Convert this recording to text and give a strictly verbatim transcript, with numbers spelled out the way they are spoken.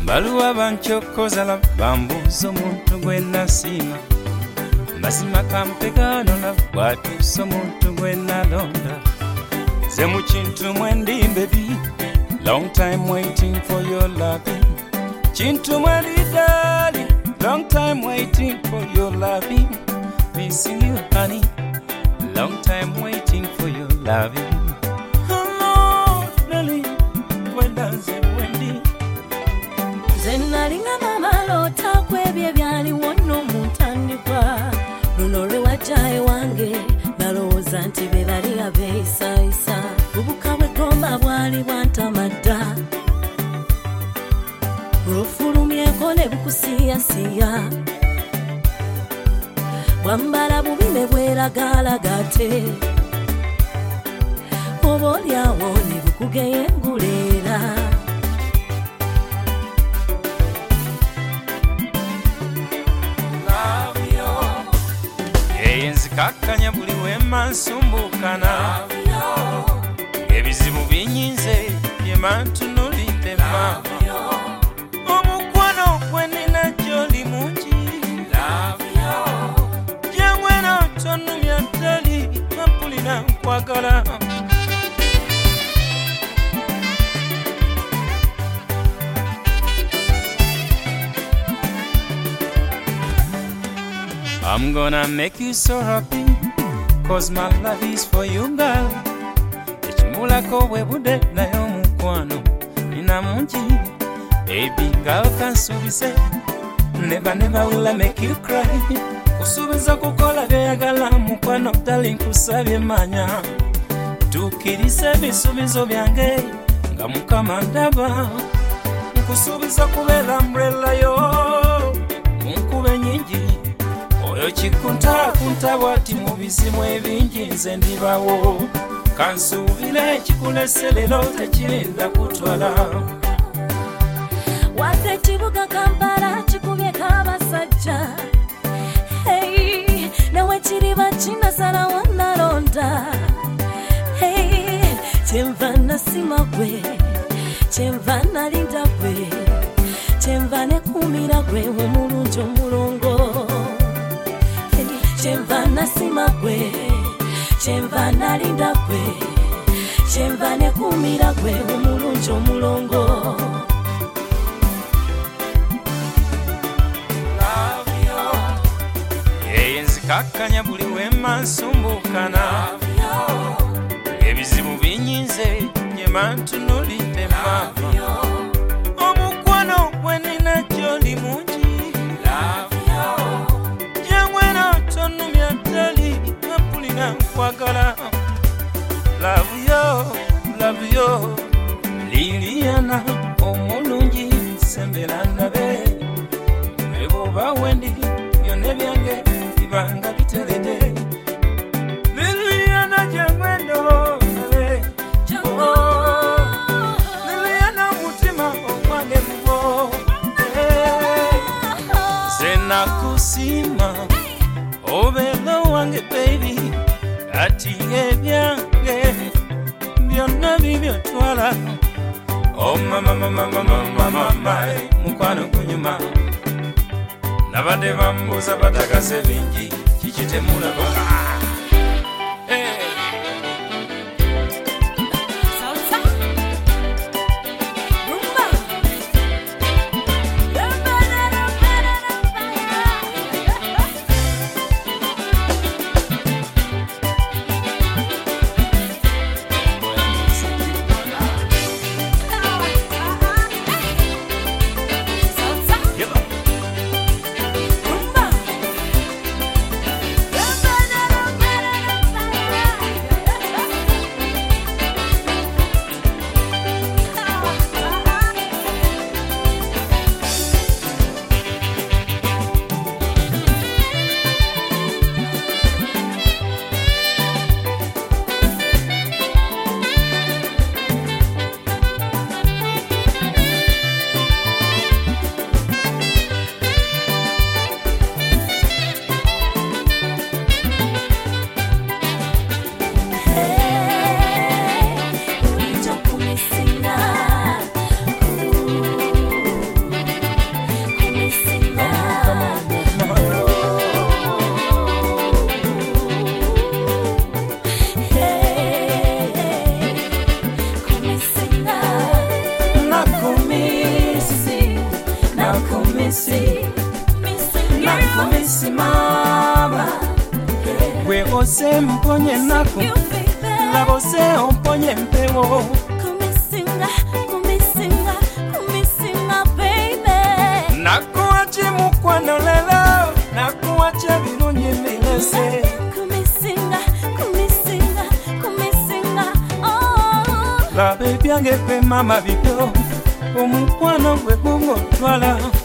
baluwa banchokoza la bambuza omuntu gwe nasiima mazima kampegano la bwatuusa omuntu gwe nalonda ze mu kintu mwendi baby long time waiting for your loving kintu mwendi darling long time waiting for your loving missing you honey long time waiting for your loving oh darling when dance wendi zenalinga mamalota kwebye byali wonno muntandikwa luno lwewajaye wange balowooza nti be bali abeeyisaayisa bubuka bwegomba bwali bwantamadda bulufulumyeko ne bukusiyasiya bwambala bubi ne bweragalagate oba olyawo ne bukugeyenguleera kakanya buli wema nsumbukana ebizibu binyinze byemantunulidde ma omukwano gwe nina gy'oli mungi gyengwena tonumya ddali mapulira nkwagala I'm gonna make you so happy, cause my love is for you, girl. Echimulako webude na yo mukwano nina mungi, baby girl kansubise never never will I make you cry. Kusubiza kukola byayagala mukwano darling kusabye manya tukirise bisubizo byange nga mukama ndaba kusubiza kubeera umbrella yo munkube nyingi oyo kikunta kunta bwati mu bizimu ebingi nze ndibawo kansuubire kikulese leero tekirinda kutwala wadde kibuga Kampala kikubye kabasajja hey, nawe kiriba kinasala wanalonda hey, kyenva nasima gwe kyenva nalinda gwe kyenva nekumira gwe omulungi omulongo kyenva nasima gwe kyenva nalinda gwe kyenva nekumira gwe omulungi omulongo kakanya buli wema nsumbukana ebizibu binyinze nyemantunulidde ma omukwano gwe nina gy'oli mungi gyengwena tonumya ddali mapulira nkwagala love yo love yo Liliana omulungi sembera ndabe eboba wendi byonna byange banga biterede Liliana jengwendo nabe Liliana mutima omwange mubo Zena kusima obelo wange baby ati ebyange byonna bibyo twala oh mama mama mama mama mukwano kunyuma nabadde bambuuza batagase bingi kikitemulaba Rumba. se mponye nako labo se omponye mpewo kumisinga kumisinga kumisinga baby nakuache mukwano lelo nakuache birungi milese kumisinga kumisinga kumisinga oh la baby ange kwe mama bito omukwano gwe bungo twala